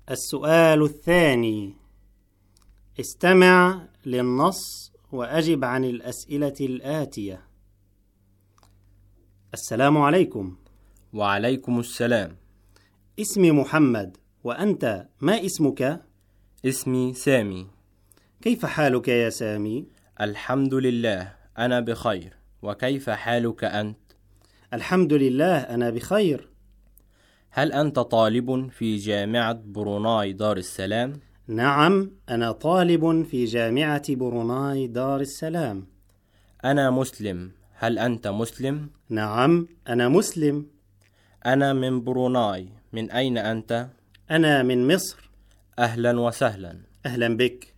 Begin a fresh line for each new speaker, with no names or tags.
السؤال الثاني: استمع للنص وأجب عن الأسئلة الآتية. السلام عليكم.
وعليكم السلام.
اسمي محمد، وأنت ما اسمك؟
اسمي سامي.
كيف حالك يا سامي؟
الحمد لله، أنا بخير. وكيف حالك أنت؟
الحمد لله، أنا بخير.
هل أنت طالب في جامعة بروناي دار السلام؟
نعم، أنا طالب في جامعة بروناي دار السلام.
أنا مسلم. هل أنت مسلم؟
نعم، أنا مسلم.
أنا من بروناي. من أين أنت؟
أنا من مصر.
أهلا وسهلا.
أهلا بك.